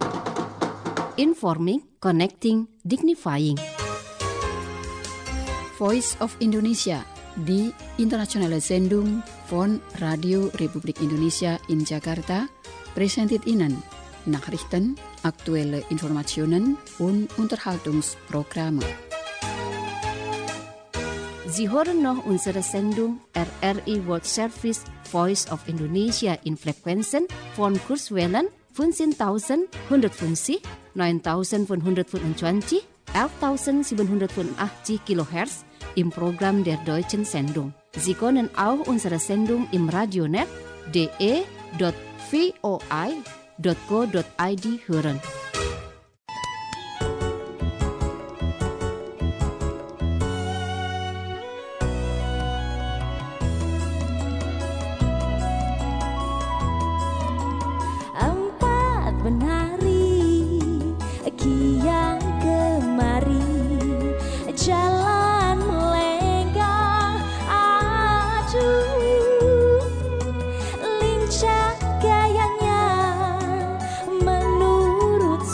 Informing, connecting, dignifying. Voice of Indonesia, die internationale Sendung von Radio Republik Indonesia in Jakarta, präsentiert Ihnen Nachrichten, aktuelle Informationen und Unterhaltungsprogramme. Sie hören noch unsere Sendung R R I World Service Voice of Indonesia in Frequenzen von Kurzwellen fünfzehntausendeinhundertfünfzig, neuntausendfünfhundertfünfundzwanzig, elftausendsiebenhundertfünfundachtzig Kilohertz im Programm der Deutschen Sendung. Sie können auch unsere Sendung im Radionet d e dot v o i dot co dot i d hören. Lincah gayanya menurut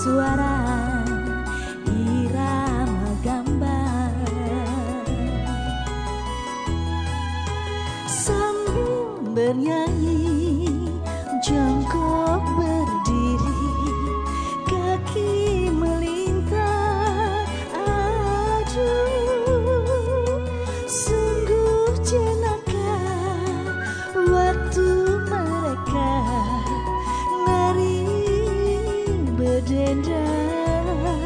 sedendang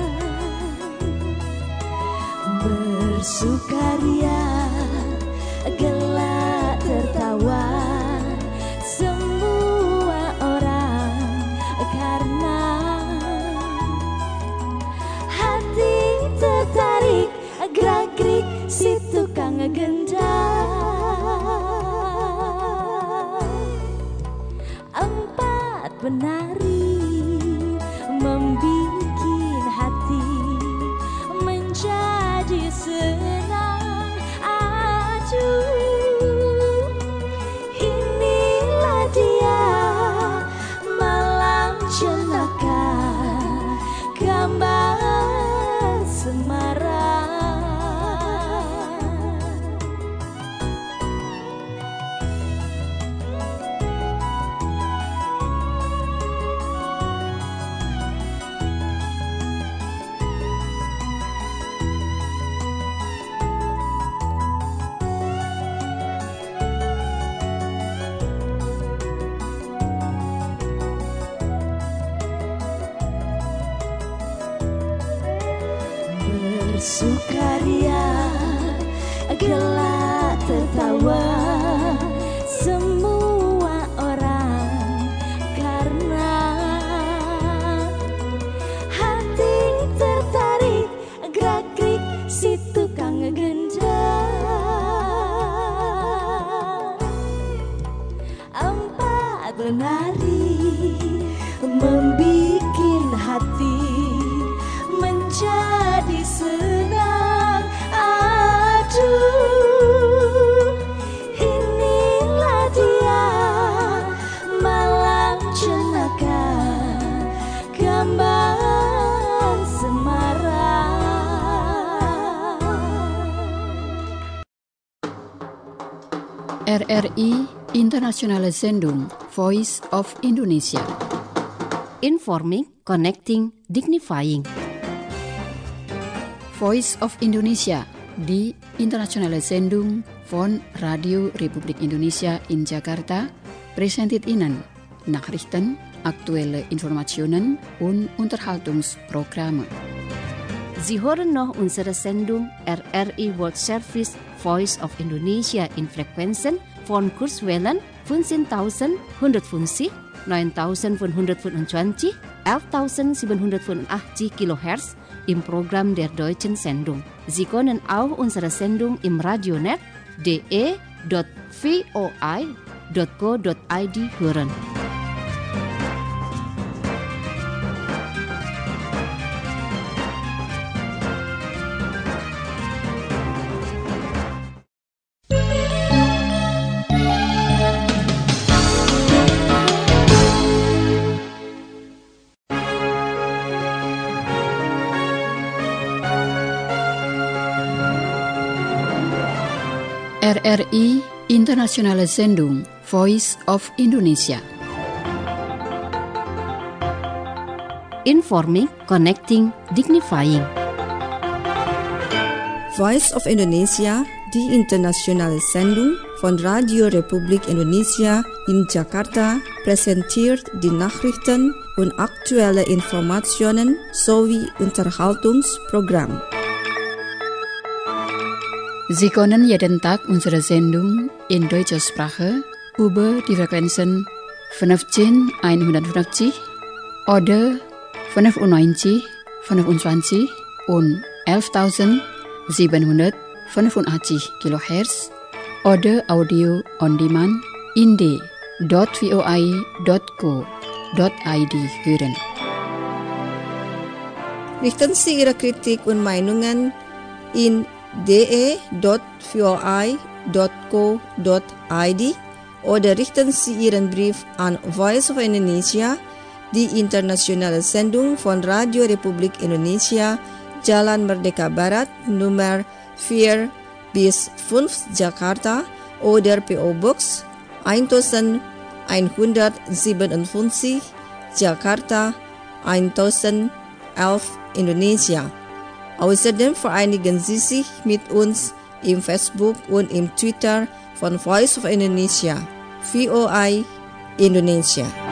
bersukaria, gelak tertawa semua orang, karena hati tertarik gerak-gerik si tukang gendang. Empat penari membikin hati menjadi senang. Aduh, inilah dia malam jenaka, gambar Semarang. Bersukaria, gelak tertawa semua orang, karena hati tertarik gerak-gerik si tukang gendang. Empat penari membikin hati menjadi senang. Aduh, inilah dia malam jenaka, gambar Semarang. R R I Internationale Sendung Voice of Indonesia. Informing, connecting, dignifying. Voice of Indonesia di Internationale Sendung von Radio Republik Indonesia in Jakarta presented Ihnen Nachrichten, aktuelle Informationen und Unterhaltungsprogramme. Sie hören noch unsere Sendung R R I World Service Voice of Indonesia in Frequenzen von Kurzwellen fünfzehntausendeinhundertfünfzig, neuntausendfünfhundertfünfundzwanzig, elftausendsiebenhundertfünfundachtzig Kilohertz im Programm der Deutschen Sendung. Sie können auch unsere Sendung im Radionet d e dot v o i dot co dot i d hören. R R I Internationale Sendung Voice of Indonesia. Informing, connecting, dignifying. Voice of Indonesia, die internationale Sendung von Radio Republik Indonesia in Jakarta, präsentiert die Nachrichten und aktuelle Informationen sowie Unterhaltungsprogramm. Sie können jeden Tag unsere Sendung in deutscher Sprache über die Frequenzen fünfzehntausendeinhundertfünfzig oder fünfundneunzig, fünfundzwanzig und elftausendsiebenhundertfünfundachtzig Kilohertz oder Audio on Demand in d dot v o i dot co dot i d hören. Richten Sie Ihre Kritik und Meinungen in d e dot v o i dot co dot i d oder richten Sie Ihren Brief an Voice of Indonesia, die internationale Sendung von Radio Republik Indonesia, Jalan Merdeka Barat, Nummer vier bis fünf Jakarta oder P O Box elfhundertsiebenundfünfzig, Jakarta elf Indonesia. Außerdem vereinigen Sie sich mit uns im Facebook und im Twitter von Voice of Indonesia, V O I Indonesia.